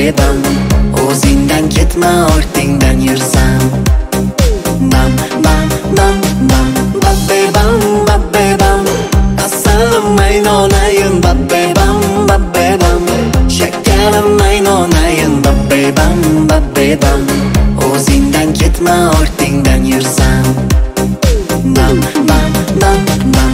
bam. O'zingdan ketma, ortingdan yursam. Bam bam bam bam, babbe bam, babbe bam. Asalim aynonayin, babbe bam, babbe bam. Shakarim aynonayin, babbe bam, babbe bam. O'zingdan ketma, ortingdan yursam. Bam bam bam bam.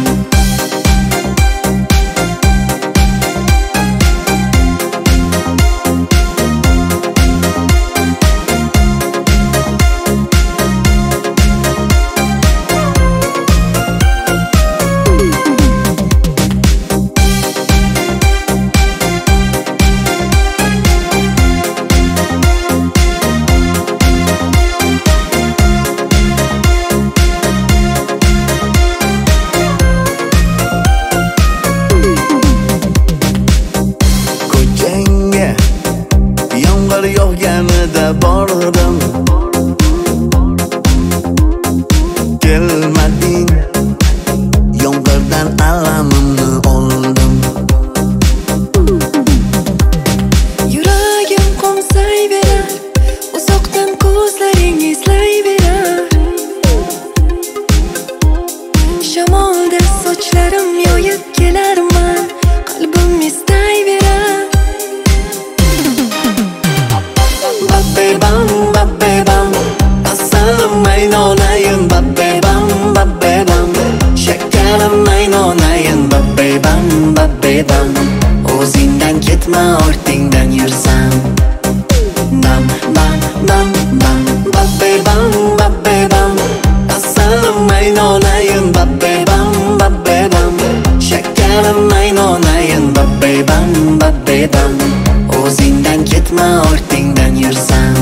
Yomg'ir yog'ganida bordim, kelmading. Yomg'irdan alamimni oldim. Yuragim qo'msayverar, uzoqdan ko'zlaring eslayverar. Shamolda sochlarim yoyib kelarman, qalbim istayverar. Babbe bam, babbe bam. Asalim aynonayin, babbe bam, babbe bam. Shakarim aynonayin, babbe bam, babbe bam. O'zingdan ketma, ortingdan yursam. Bam bam bam bam, babbe bam, babbe bam. Asalim aynonayin, babbe bam, babbe bam. Shakarim aynonayin, babbe bam, babbe bam. O'zingdan ketma, ortingdan yursam.